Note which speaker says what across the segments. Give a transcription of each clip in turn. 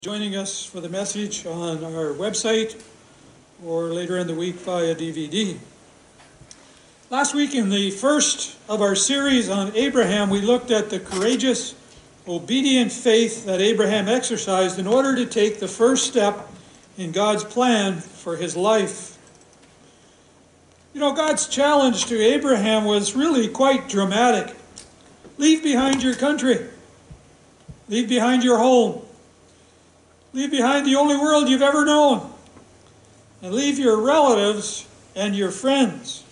Speaker 1: Joining us for the message on our website or later in the week via DVD. Last week in the first of our series on Abraham, we looked at the courageous, obedient faith that Abraham exercised in order to take the first step in God's plan for his life. You know, God's challenge to Abraham was really quite dramatic. Leave behind your country. Leave behind your home. Leave behind the only world you've ever known. And leave your relatives and your friends.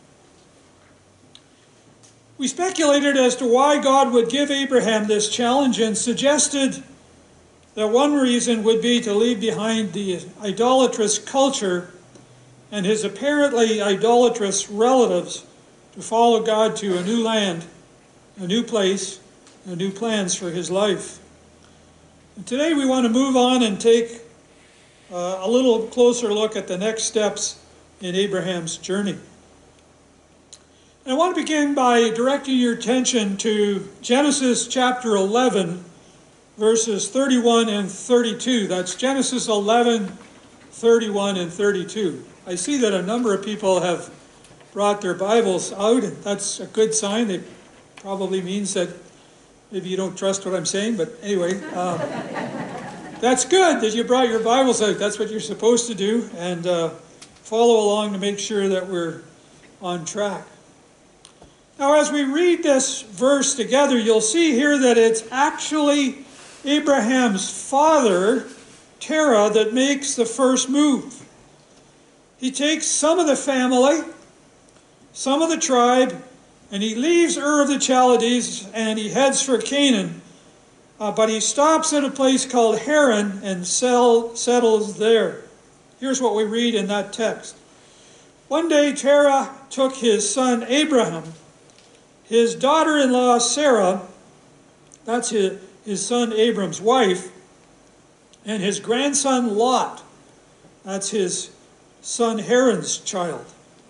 Speaker 1: We speculated as to why God would give Abraham this challenge and suggested that one reason would be to leave behind the idolatrous culture and his apparently idolatrous relatives to follow God to a new land, a new place, and new plans for his life. And today we want to move on and take a little closer look at the next steps in Abraham's journey. And I want to begin by directing your attention to Genesis chapter 11, verses 31 and 32. That's Genesis 11, 31 and 32. I see that a number of people have brought their Bibles out, and that's a good sign. It probably means that maybe you don't trust what I'm saying, but anyway, that's good that you brought your Bibles out. That's what you're supposed to do, and follow along to make sure that we're on track. Now, as we read this verse together, you'll see here that it's actually Abraham's father, Terah, that makes the first move. He takes some of the family, some of the tribe, and he leaves Ur of the Chaldees and he heads for Canaan. But he stops at a place called Haran and settles there. Here's what we read in that text. One day Terah took his son Abraham, his daughter-in-law Sarah, that's his son Abram's wife, and his grandson Lot, that's his son Haran's child,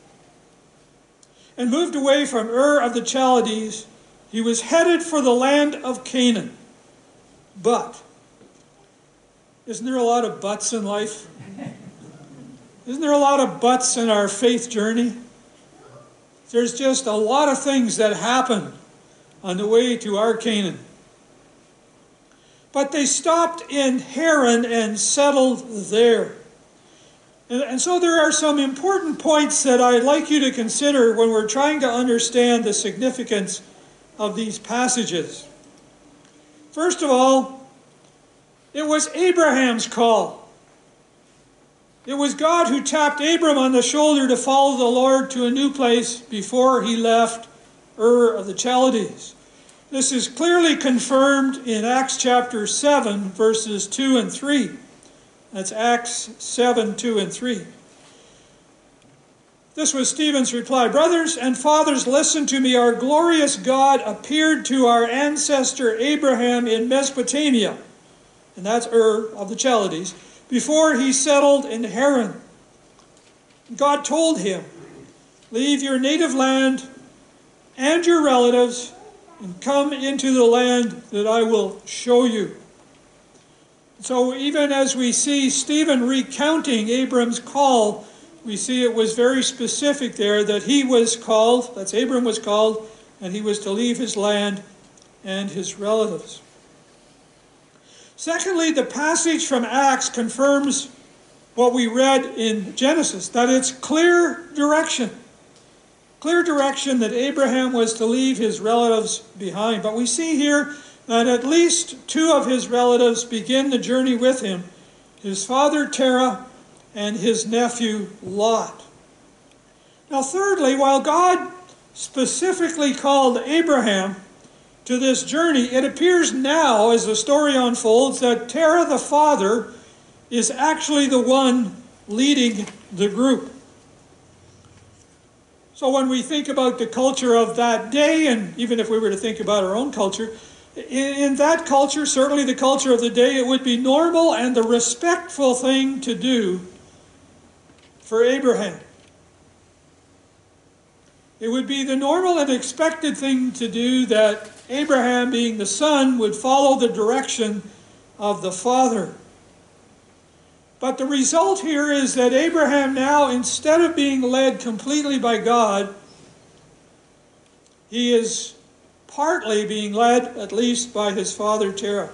Speaker 1: and moved away from Ur of the Chaldees. He was headed for the land of Canaan. But, isn't there a lot of buts in life? Isn't there a lot of buts in our faith journey? There's just a lot of things that happen on the way to our Canaan. But they stopped in Haran and settled there. And so there are some important points that I'd like you to consider when we're trying to understand the significance of these passages. First of all, it was Abraham's call. It was God who tapped Abram on the shoulder to follow the Lord to a new place before he left Ur of the Chaldees. This is clearly confirmed in Acts chapter 7, verses 2 and 3. That's Acts 7, 2 and 3. This was Stephen's reply. Brothers and fathers, listen to me. Our glorious God appeared to our ancestor Abraham in Mesopotamia, and that's Ur of the Chaldees, before he settled in Haran. God told him, leave your native land and your relatives and come into the land that I will show you. So even as we see Stephen recounting Abram's call, we see it was very specific there that he was called, that's Abram was called, and he was to leave his land and his relatives. Secondly, the passage from Acts confirms what we read in Genesis, that it's clear direction that Abraham was to leave his relatives behind. But we see here that at least two of his relatives begin the journey with him, his father Terah and his nephew Lot. Now thirdly, while God specifically called Abraham to this journey, it appears now, as the story unfolds, that Terah the father is actually the one leading the group. So when we think about the culture of that day, and even if we were to think about our own culture, in that culture, certainly the culture of the day, it would be normal and the respectful thing to do for Abraham. It would be the normal and expected thing to do that Abraham, being the son, would follow the direction of the father. But the result here is that Abraham now, instead of being led completely by God, he is partly being led, at least, by his father Terah.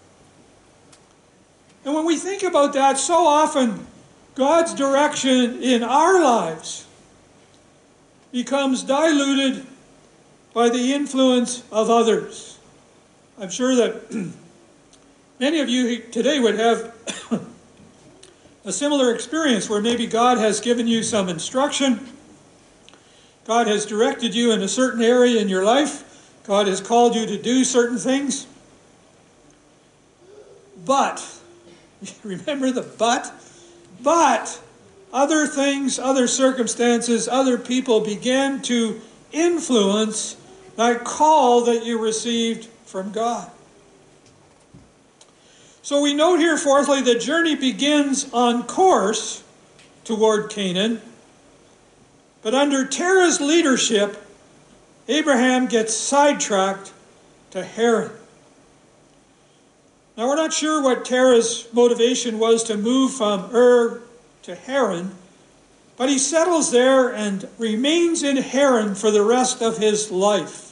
Speaker 1: And when we think about that, so often God's direction in our lives becomes diluted by the influence of others. I'm sure that many of you today would have a similar experience where maybe God has given you some instruction. God has directed you in a certain area in your life. God has called you to do certain things. But, remember the but? But other things, other circumstances, other people began to influence that call that you received from God. So we note here, fourthly, the journey begins on course toward Canaan. But under Terah's leadership, Abraham gets sidetracked to Haran. Now we're not sure what Terah's motivation was to move from Ur to Haran, but he settles there and remains in Haran for the rest of his life.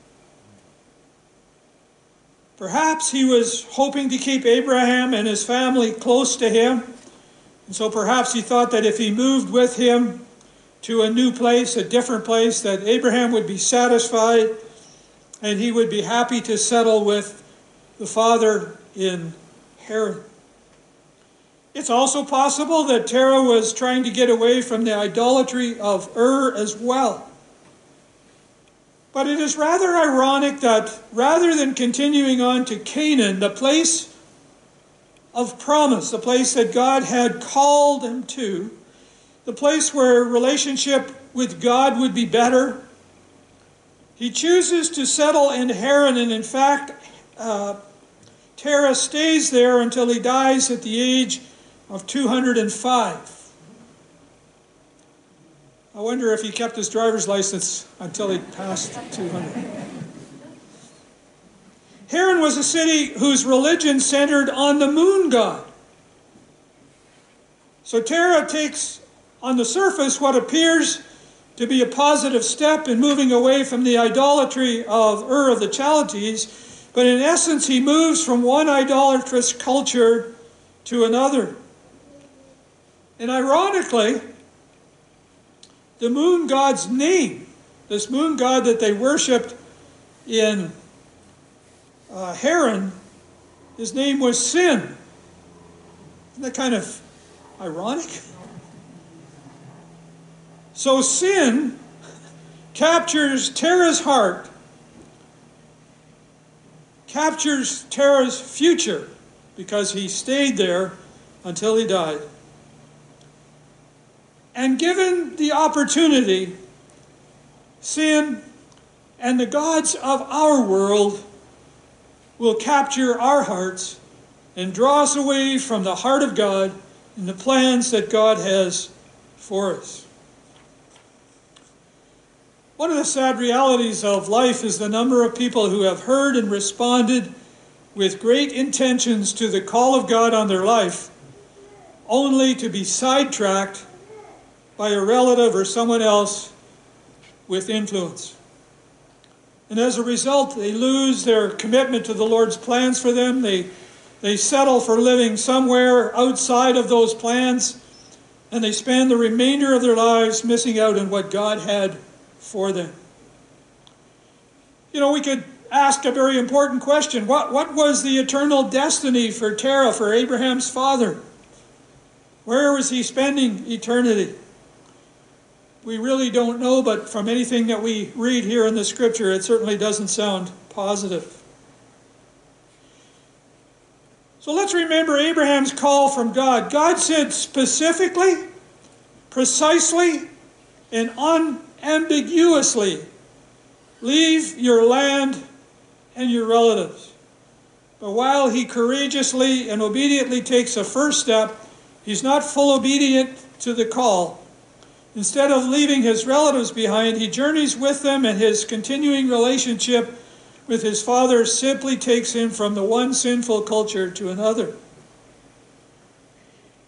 Speaker 1: Perhaps he was hoping to keep Abraham and his family close to him, and so perhaps he thought that if he moved with him to a new place, a different place, that Abraham would be satisfied and he would be happy to settle with the father in Haran. It's also possible that Terah was trying to get away from the idolatry of Ur as well. But it is rather ironic that rather than continuing on to Canaan, the place of promise, the place that God had called him to, the place where relationship with God would be better, he chooses to settle in Haran, and in fact, Terah stays there until he dies at the age of 205. I wonder if he kept his driver's license until he passed 200. Haran was a city whose religion centered on the moon god. So Terah takes, on the surface, what appears to be a positive step in moving away from the idolatry of Ur of the Chaldees, but in essence he moves from one idolatrous culture to another. And ironically, the moon god's name, this moon god that they worshipped in Haran, his name was Sin. Isn't that kind of ironic? So Sin captures Terah's heart, captures Terah's future, because he stayed there until he died. And given the opportunity, Sin and the gods of our world will capture our hearts and draw us away from the heart of God and the plans that God has for us. One of the sad realities of life is the number of people who have heard and responded with great intentions to the call of God on their life, only to be sidetracked by a relative or someone else with influence. And as a result, they lose their commitment to the Lord's plans for them. They settle for living somewhere outside of those plans, and they spend the remainder of their lives missing out on what God had for them. You know, we could ask a very important question. What was the eternal destiny for Terah, for Abraham's father? Where was he spending eternity? We really don't know, but from anything that we read here in the scripture, it certainly doesn't sound positive. So let's remember Abraham's call from God. God said specifically, precisely, and unambiguously, leave your land and your relatives. But while he courageously and obediently takes a first step, he's not full obedient to the call. Instead of leaving his relatives behind, he journeys with them, and his continuing relationship with his father simply takes him from the one sinful culture to another.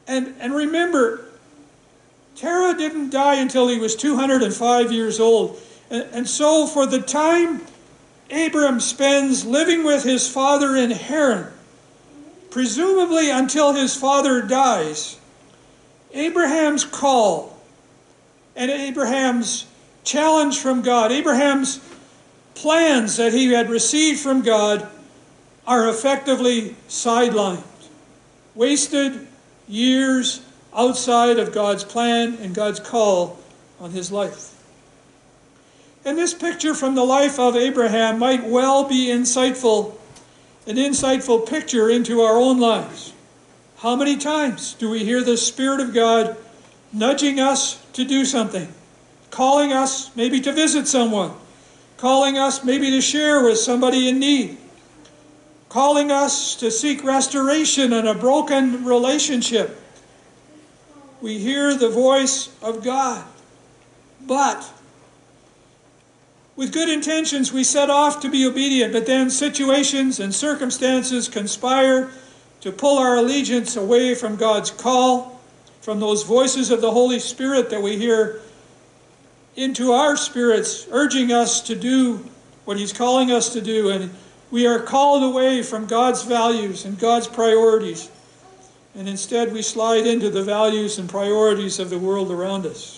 Speaker 1: And remember, Terah didn't die until he was 205 years old. And so for the time Abram spends living with his father in Haran, presumably until his father dies, Abraham's call and Abraham's challenge from God, Abraham's plans that he had received from God are effectively sidelined. Wasted years outside of God's plan and God's call on his life. And this picture from the life of Abraham might well be an insightful picture into our own lives. How many times do we hear the Spirit of God nudging us to do something, calling us maybe to visit someone, calling us maybe to share with somebody in need, calling us to seek restoration in a broken relationship? We hear the voice of God, but with good intentions we set off to be obedient, but then situations and circumstances conspire to pull our allegiance away from God's call, from those voices of the Holy Spirit that we hear into our spirits, urging us to do what He's calling us to do. And we are called away from God's values and God's priorities. And instead we slide into the values and priorities of the world around us.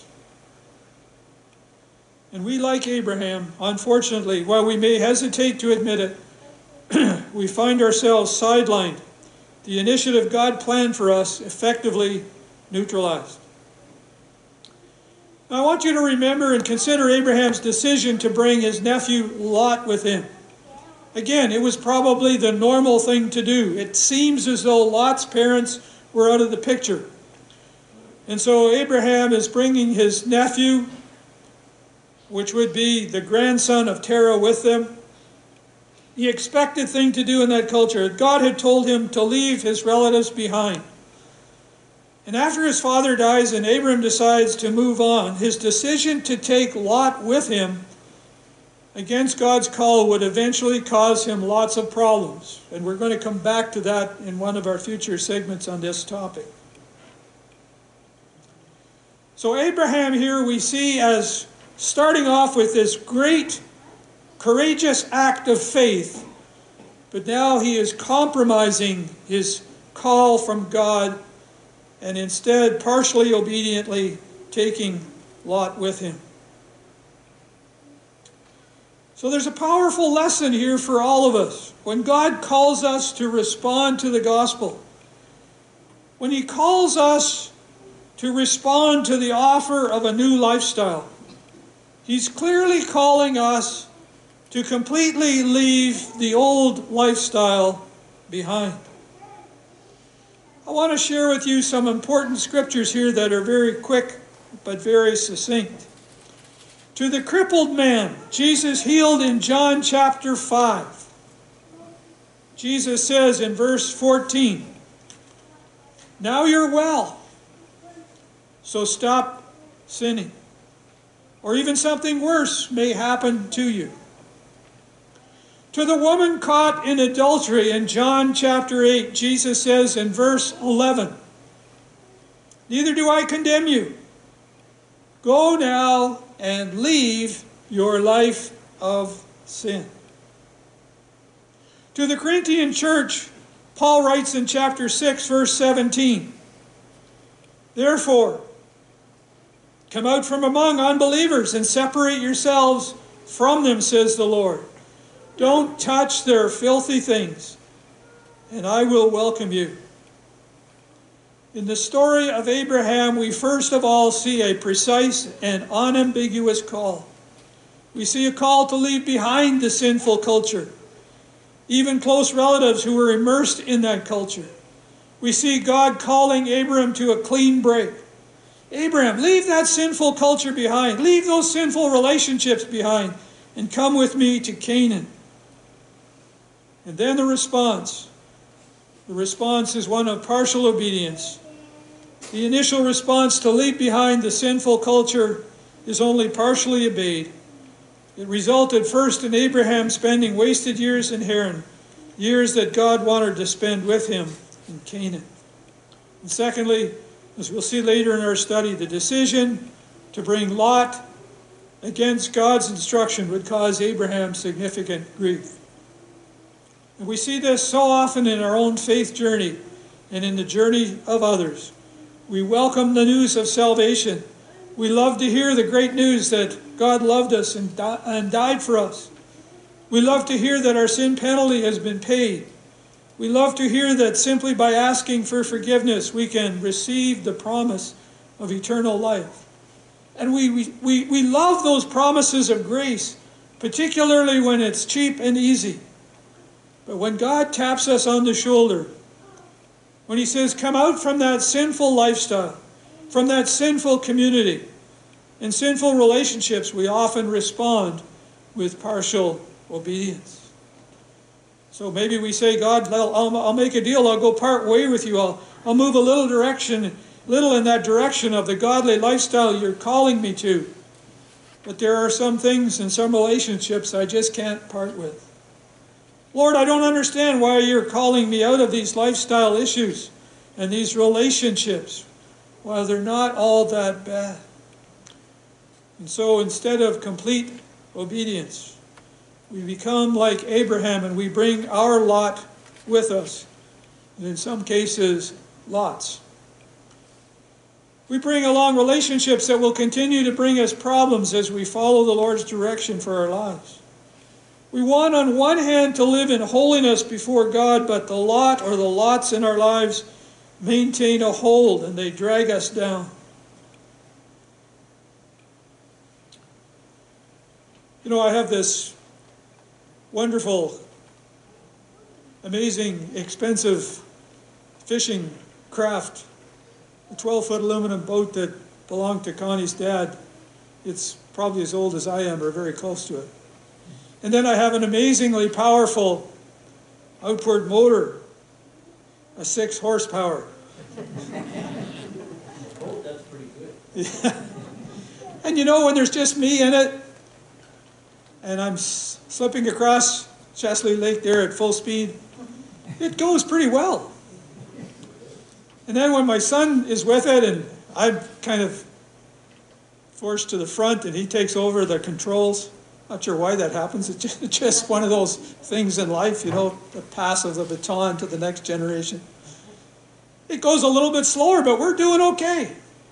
Speaker 1: And we, like Abraham, unfortunately, while we may hesitate to admit it, we find ourselves sidelined. The initiative God planned for us effectively neutralized. Now, I want you to remember and consider Abraham's decision to bring his nephew Lot with him. Again, it was probably the normal thing to do. It seems as though Lot's parents were out of the picture. And so Abraham is bringing his nephew, which would be the grandson of Terah, with them. The expected thing to do in that culture. God had told him to leave his relatives behind. And after his father dies and Abram decides to move on, his decision to take Lot with him against God's call would eventually cause him lots of problems. And we're going to come back to that in one of our future segments on this topic. So Abraham here we see as starting off with this great, courageous act of faith, but now he is compromising his call from God and instead partially obediently taking Lot with him. So there's a powerful lesson here for all of us. When God calls us to respond to the gospel, when He calls us to respond to the offer of a new lifestyle, He's clearly calling us to completely leave the old lifestyle behind. I want to share with you some important scriptures here that are very quick but very succinct. To the crippled man, Jesus healed in John chapter 5. Jesus says in verse 14, "Now you're well, so stop sinning. Or even something worse may happen to you." To the woman caught in adultery in John chapter 8, Jesus says in verse 11, "Neither do I condemn you. Go now and leave your life of sin." To the Corinthian church, Paul writes in chapter 6, verse 17, "Therefore, come out from among unbelievers and separate yourselves from them, says the Lord. Don't touch their filthy things, and I will welcome you." In the story of Abraham, we first of all see a precise and unambiguous call. We see a call to leave behind the sinful culture, even close relatives who were immersed in that culture. We see God calling Abraham to a clean break. Abraham, leave that sinful culture behind. Leave those sinful relationships behind and come with me to Canaan. And then the response. The response is one of partial obedience. The initial response to leave behind the sinful culture is only partially obeyed. It resulted first in Abraham spending wasted years in Haran, years that God wanted to spend with him in Canaan. And secondly, as we'll see later in our study, the decision to bring Lot against God's instruction would cause Abraham significant grief. And we see this so often in our own faith journey and in the journey of others. We welcome the news of salvation. We love to hear the great news that God loved us and died for us. We love to hear that our sin penalty has been paid. We love to hear that simply by asking for forgiveness, we can receive the promise of eternal life. And we love those promises of grace, particularly when it's cheap and easy. But when God taps us on the shoulder, when he says, come out from that sinful lifestyle, from that sinful community and sinful relationships, we often respond with partial obedience. So maybe we say, God, I'll make a deal. I'll go part way with you. I'll move a little in that direction of the godly lifestyle you're calling me to. But there are some things and some relationships I just can't part with. Lord, I don't understand why you're calling me out of these lifestyle issues and these relationships, while they're not all that bad. And so instead of complete obedience, we become like Abraham and we bring our lot with us. And in some cases, lots. We bring along relationships that will continue to bring us problems as we follow the Lord's direction for our lives. We want on one hand to live in holiness before God, but the lot or the lots in our lives maintain a hold and they drag us down. You know, I have this wonderful, amazing, expensive fishing craft, a 12-foot aluminum boat that belonged to Connie's dad. It's probably as old as I am or very close to it. And then I have an amazingly powerful outboard motor, a 6 horsepower.
Speaker 2: Oh, that's pretty good.
Speaker 1: Yeah. And you know, when there's just me in it, and I'm slipping across Chesley Lake there at full speed, it goes pretty well. And then when my son is with it and I'm kind of forced to the front and he takes over the controls, not sure why that happens, it's just one of those things in life, you know, the pass of the baton to the next generation. It goes a little bit slower, but we're doing okay.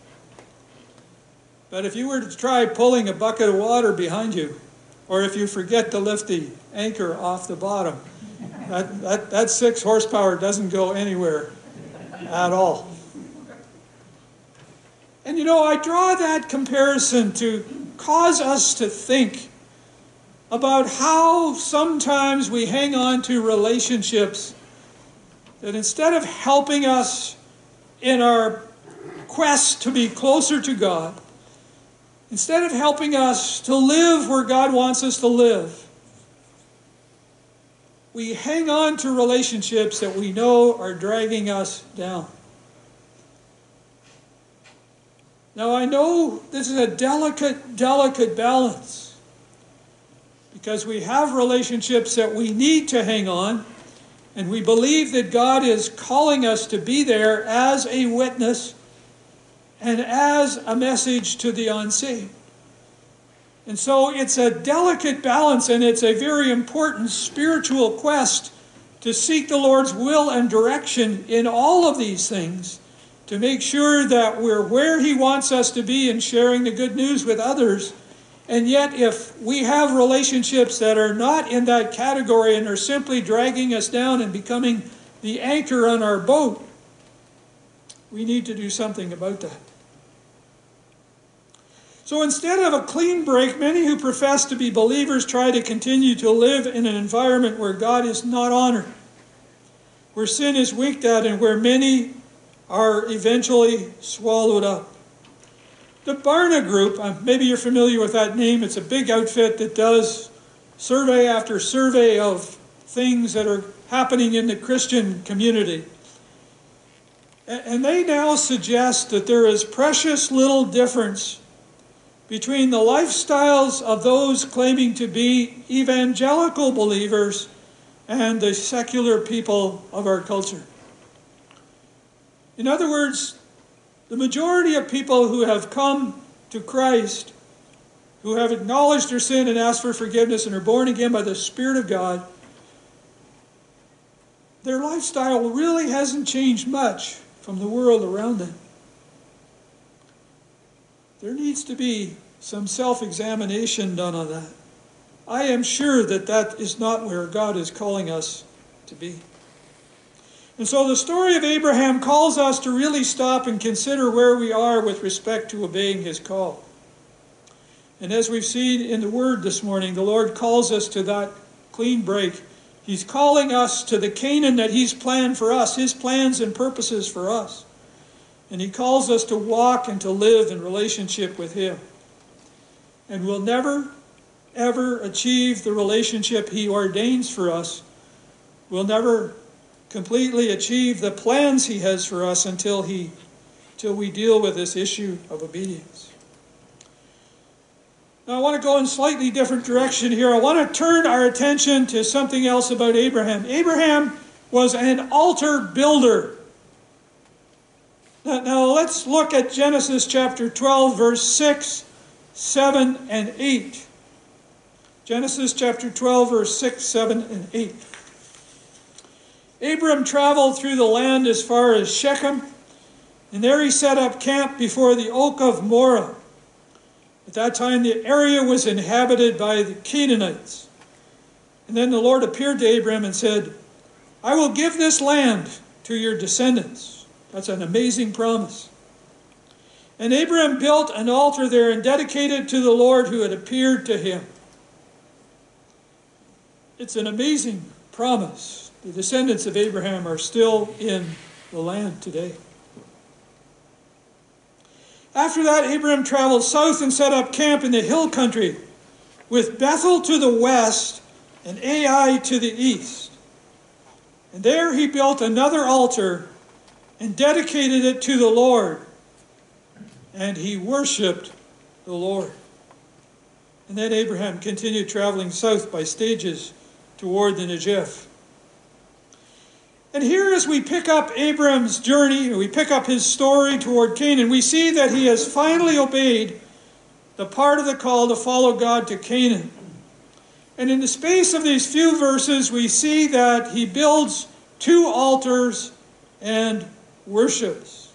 Speaker 1: But if you were to try pulling a bucket of water behind you, or if you forget to lift the anchor off the bottom, that 6 horsepower doesn't go anywhere at all. And you know, I draw that comparison to cause us to think about how sometimes we hang on to relationships that instead of helping us in our quest to be closer to God, instead of helping us to live where God wants us to live, we hang on to relationships that we know are dragging us down. Now, I know this is a delicate balance, because we have relationships that we need to hang on, and we believe that God is calling us to be there as a witness and as a message to the unsaved. And so it's a delicate balance, and it's a very important spiritual quest to seek the Lord's will and direction in all of these things, to make sure that we're where He wants us to be in sharing the good news with others. And yet, if we have relationships that are not in that category and are simply dragging us down and becoming the anchor on our boat, we need to do something about that. So instead of a clean break, many who profess to be believers try to continue to live in an environment where God is not honored, where sin is winked at, and where many are eventually swallowed up. The Barna Group, maybe you're familiar with that name, it's a big outfit that does survey after survey of things that are happening in the Christian community. And they now suggest that there is precious little difference between the lifestyles of those claiming to be evangelical believers and the secular people of our culture. In other words, the majority of people who have come to Christ, who have acknowledged their sin and asked for forgiveness and are born again by the Spirit of God, their lifestyle really hasn't changed much from the world around them. There needs to be some self-examination done on that. I am sure that that is not where God is calling us to be. And so the story of Abraham calls us to really stop and consider where we are with respect to obeying his call. And as we've seen in the Word this morning, the Lord calls us to that clean break. He's calling us to the Canaan that he's planned for us, his plans and purposes for us. And he calls us to walk and to live in relationship with him. And we'll never, ever achieve the relationship he ordains for us. We'll never completely achieve the plans he has for us until we deal with this issue of obedience. Now I want to go in a slightly different direction here. I want to turn our attention to something else about Abraham. Abraham was an altar builder. Now let's look at Genesis chapter 12, verse 6, 7, and 8. Genesis chapter 12, verse 6, 7, and 8. Abram traveled through the land as far as Shechem, and there he set up camp before the oak of Moreh. At that time the area was inhabited by the Canaanites. And then the Lord appeared to Abram and said, I will give this land to your descendants. That's an amazing promise. And Abram built an altar there and dedicated it to the Lord who had appeared to him. It's an amazing promise. The descendants of Abraham are still in the land today. After that, Abraham traveled south and set up camp in the hill country, with Bethel to the west and Ai to the east. And there he built another altar and dedicated it to the Lord. And he worshipped the Lord. And then Abraham continued traveling south by stages toward the Negev. And here as we pick up Abram's journey, we pick up his story toward Canaan, we see that he has finally obeyed the part of the call to follow God to Canaan. And in the space of these few verses, we see that he builds 2 altars and worships.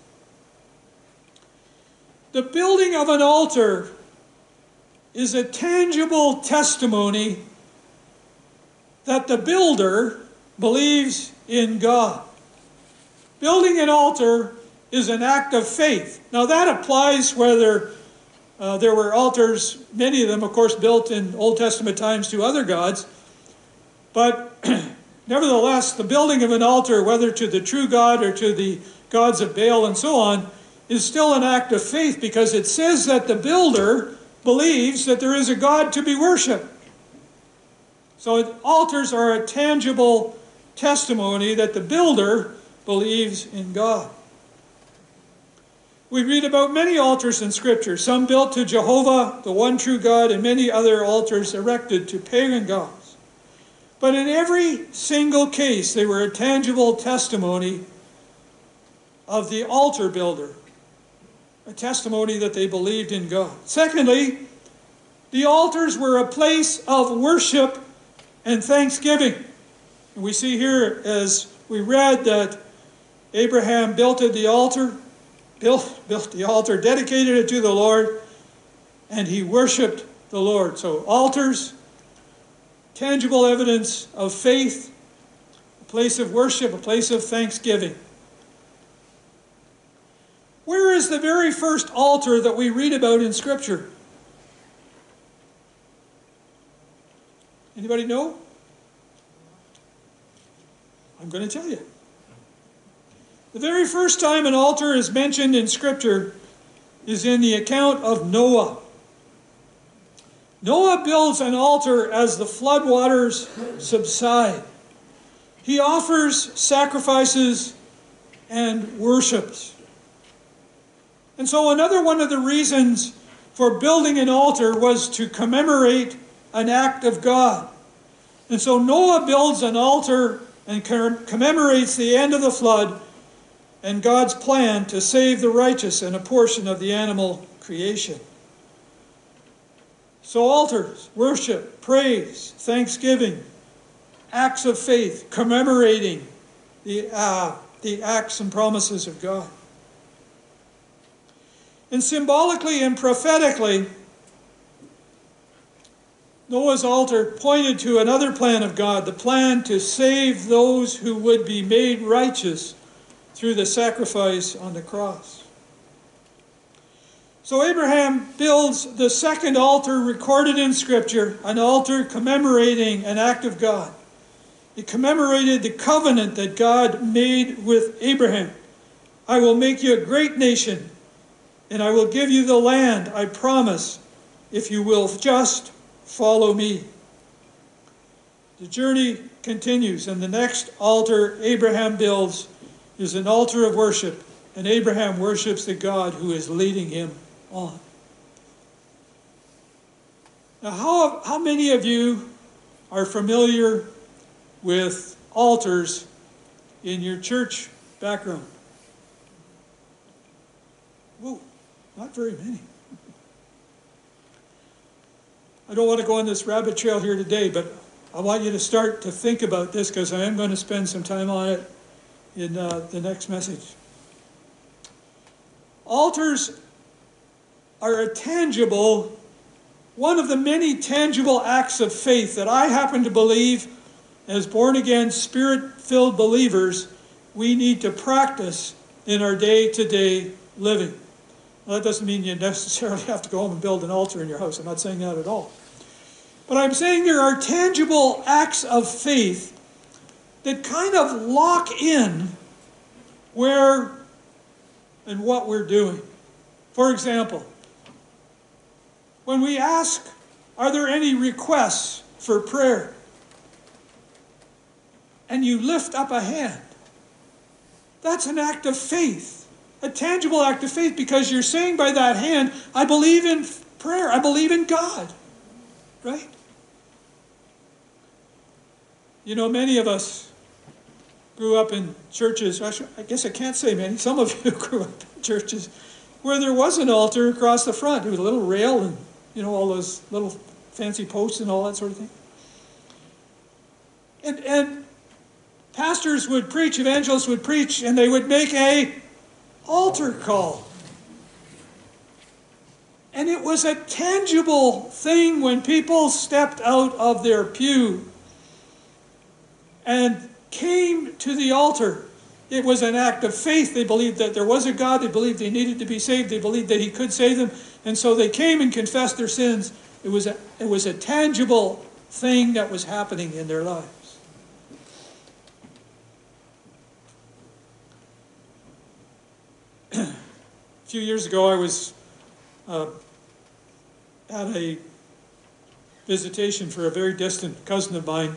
Speaker 1: The building of an altar is a tangible testimony that the builder believes in God. Building an altar is an act of faith. Now that applies whether there were altars, many of them of course built in Old Testament times to other gods, but nevertheless the building of an altar, whether to the true God or to the gods of Baal and so on, is still an act of faith because it says that the builder believes that there is a God to be worshipped. So altars are a tangible testimony that the builder believes in God. We read about many altars in Scripture, some built to Jehovah, the one true God, and many other altars erected to pagan gods. But in every single case, they were a tangible testimony of the altar builder, a testimony that they believed in God. Secondly, the altars were a place of worship and thanksgiving. And we see here, as we read, that Abraham built the altar, dedicated it to the Lord, and he worshipped the Lord. So altars, tangible evidence of faith, a place of worship, a place of thanksgiving. Where is the very first altar that we read about in Scripture? Anybody know? I'm going to tell you. The very first time an altar is mentioned in Scripture is in the account of Noah. Noah builds an altar as the floodwaters subside. He offers sacrifices and worships. And so another one of the reasons for building an altar was to commemorate an act of God. And so Noah builds an altar and commemorates the end of the flood and God's plan to save the righteous and a portion of the animal creation. So altars, worship, praise, thanksgiving, acts of faith, commemorating the acts and promises of God. And symbolically and prophetically, Noah's altar pointed to another plan of God, the plan to save those who would be made righteous through the sacrifice on the cross. So Abraham builds the second altar recorded in Scripture, an altar commemorating an act of God. It commemorated the covenant that God made with Abraham. I will make you a great nation, and I will give you the land I promise if you will just follow me. The journey continues, and the next altar Abraham builds is an altar of worship, and Abraham worships the God who is leading him on. Now, how many of you are familiar with altars in your church background? Whoa, not very many. I don't want to go on this rabbit trail here today, but I want you to start to think about this because I am going to spend some time on it in the next message. Altars are a tangible, one of the many tangible acts of faith that I happen to believe, as born-again, Spirit-filled believers, we need to practice in our day-to-day living. Well, that doesn't mean you necessarily have to go home and build an altar in your house. I'm not saying that at all. But I'm saying there are tangible acts of faith that kind of lock in where and what we're doing. For example, when we ask, are there any requests for prayer? And you lift up a hand, that's an act of faith, a tangible act of faith, because you're saying by that hand, I believe in prayer, I believe in God, right? You know, many of us grew up in churches, I guess I can't say many, some of you grew up in churches where there was an altar across the front. It was a little rail and, you know, all those little fancy posts and all that sort of thing. And pastors would preach, evangelists would preach, and they would make a altar call. And it was a tangible thing when people stepped out of their pew and came to the altar. It was an act of faith. They believed that there was a God. They believed they needed to be saved. They believed that He could save them. And so they came and confessed their sins. It was a tangible thing that was happening in their lives. A few years ago, I was at a visitation for a very distant cousin of mine,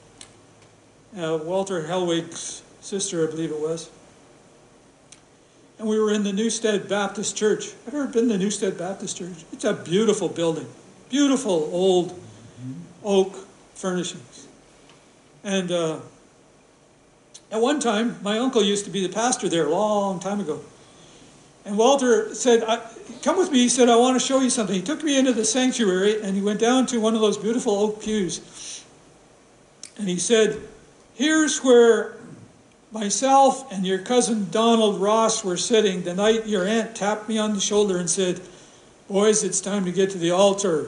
Speaker 1: Walter Helwig's sister, I believe it was. And we were in the Newstead Baptist Church. Have you ever been to Newstead Baptist Church? It's a beautiful building. Beautiful old oak furnishings. And at one time, my uncle used to be the pastor there a long time ago. And Walter said, come with me. He said, I want to show you something. He took me into the sanctuary and he went down to one of those beautiful oak pews. And he said, here's where myself and your cousin Donald Ross were sitting the night your aunt tapped me on the shoulder and said, boys, it's time to get to the altar.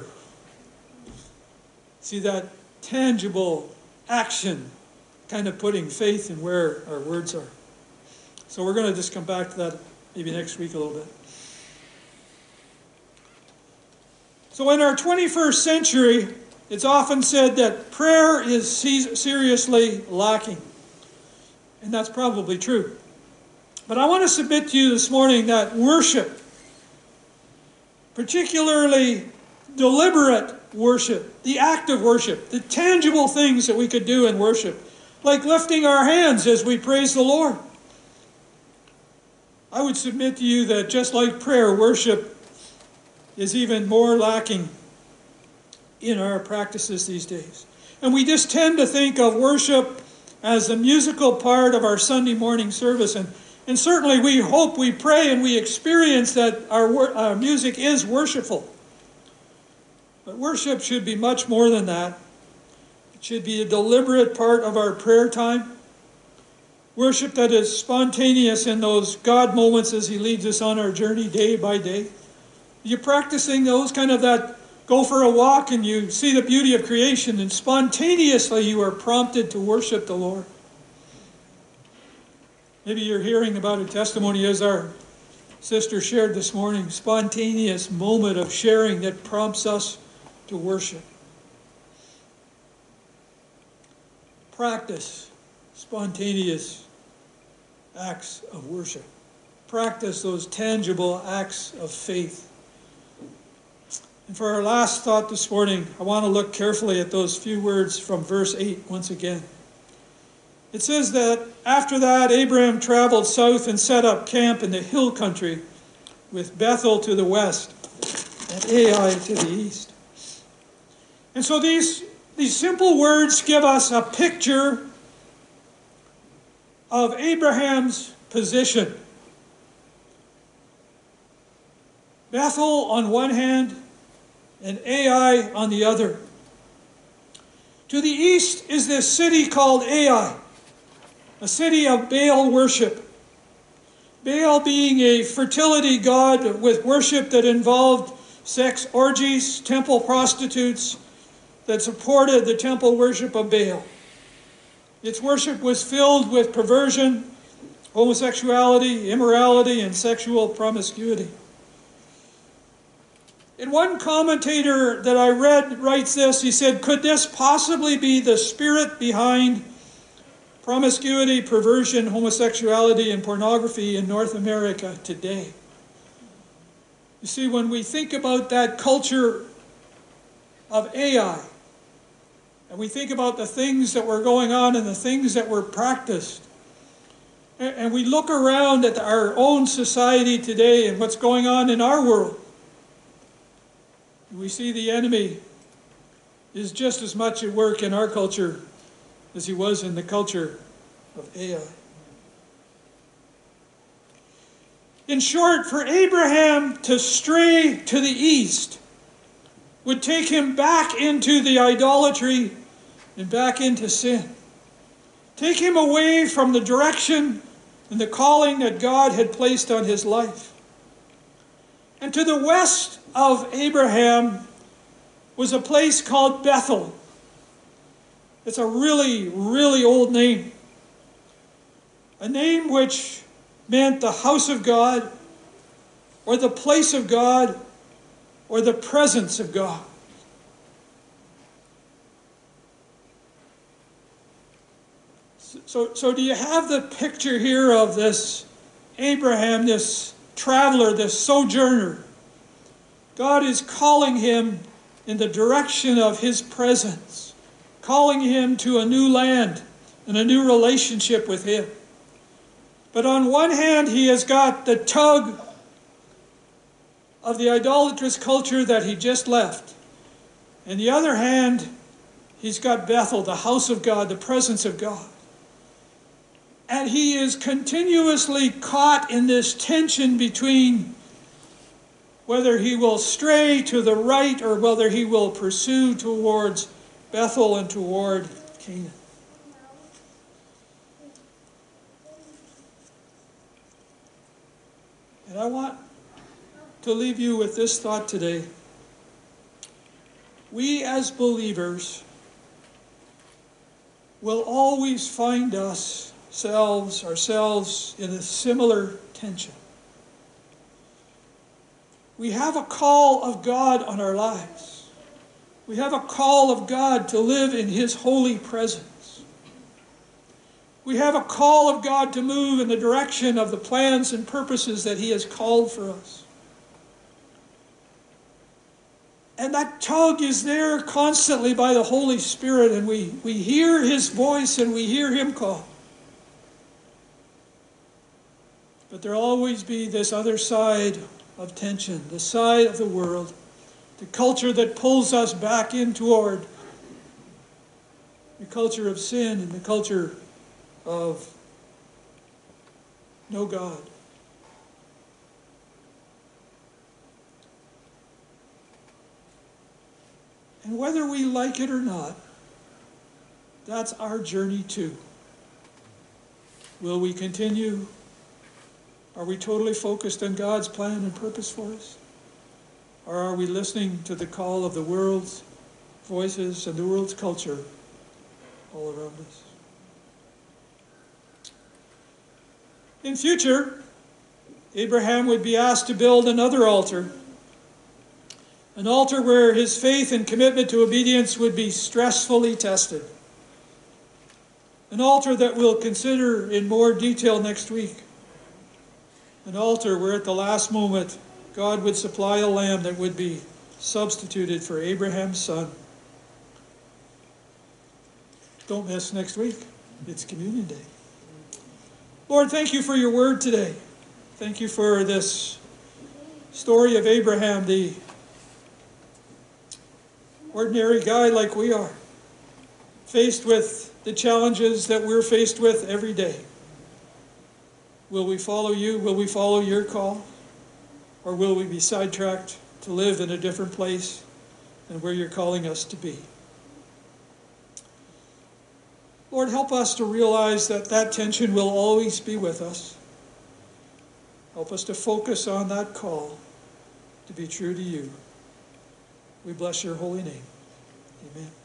Speaker 1: See that tangible action, kind of putting faith in where our words are. So we're going to just come back to that maybe next week a little bit. So in our 21st century, it's often said that prayer is seriously lacking. And that's probably true. But I want to submit to you this morning that worship, particularly deliberate worship, the act of worship, the tangible things that we could do in worship, like lifting our hands as we praise the Lord. I would submit to you that just like prayer, worship is even more lacking in our practices these days. And we just tend to think of worship as the musical part of our Sunday morning service. And And certainly we hope, we pray, and we experience that our music is worshipful. But worship should be much more than that. It should be a deliberate part of our prayer time. Worship that is spontaneous in those God moments as He leads us on our journey day by day. Are you practicing those kind of that go for a walk and you see the beauty of creation and spontaneously you are prompted to worship the Lord? Maybe you're hearing about a testimony as our sister shared this morning, spontaneous moment of sharing that prompts us to worship. Practice spontaneous acts of worship. Practice those tangible acts of faith. And for our last thought this morning, I want to look carefully at those few words from verse 8 once again. It says that after that, Abraham traveled south and set up camp in the hill country with Bethel to the west and Ai to the east. And so these simple words give us a picture of Abraham's position. Bethel on one hand and Ai on the other. To the east is this city called Ai, a city of Baal worship. Baal being a fertility god with worship that involved sex orgies, temple prostitutes that supported the temple worship of Baal. Its worship was filled with perversion, homosexuality, immorality, and sexual promiscuity. And one commentator that I read writes this. He said, could this possibly be the spirit behind promiscuity, perversion, homosexuality, and pornography in North America today? You see, when we think about that culture of Ai, and we think about the things that were going on and the things that were practiced, and we look around at our own society today and what's going on in our world, we see the enemy is just as much at work in our culture as he was in the culture of Ai. In short, for Abraham to stray to the east would take him back into the idolatry and back into sin. Take him away from the direction and the calling that God had placed on his life. And to the west of Abraham was a place called Bethel. It's a really, really old name. A name which meant the house of God, or the place of God, or the presence of God. So do you have the picture here of this Abraham, this traveler, this sojourner? God is calling him in the direction of his presence, calling him to a new land and a new relationship with him. But on one hand, he has got the tug of the idolatrous culture that he just left. On the other hand, he's got Bethel, the house of God, the presence of God. And he is continuously caught in this tension between whether he will stray to the right or whether he will pursue towards Bethel and toward Canaan. And I want to leave you with this thought today. We as believers will always find ourselves in a similar tension. We have a call of God on our lives. We have a call of God to live in His holy presence. We have a call of God to move in the direction of the plans and purposes that He has called for us. And that tug is there constantly by the Holy Spirit, and we hear His voice and we hear Him call. But there'll always be this other side of tension, the side of the world, the culture that pulls us back in toward the culture of sin and the culture of know God. And whether we like it or not, that's our journey too. Will we continue? Are we totally focused on God's plan and purpose for us? Or are we listening to the call of the world's voices and the world's culture all around us? In future, Abraham would be asked to build another altar, an altar where his faith and commitment to obedience would be stressfully tested. An altar that we'll consider in more detail next week. An altar where at the last moment God would supply a lamb that would be substituted for Abraham's son. Don't miss next week. It's Communion Day. Lord, thank you for your word today. Thank you for this story of Abraham, the ordinary guy like we are, faced with the challenges that we're faced with every day. Will we follow you? Will we follow your call? Or will we be sidetracked to live in a different place than where you're calling us to be? Lord, help us to realize that that tension will always be with us. Help us to focus on that call to be true to you. We bless your holy name. Amen.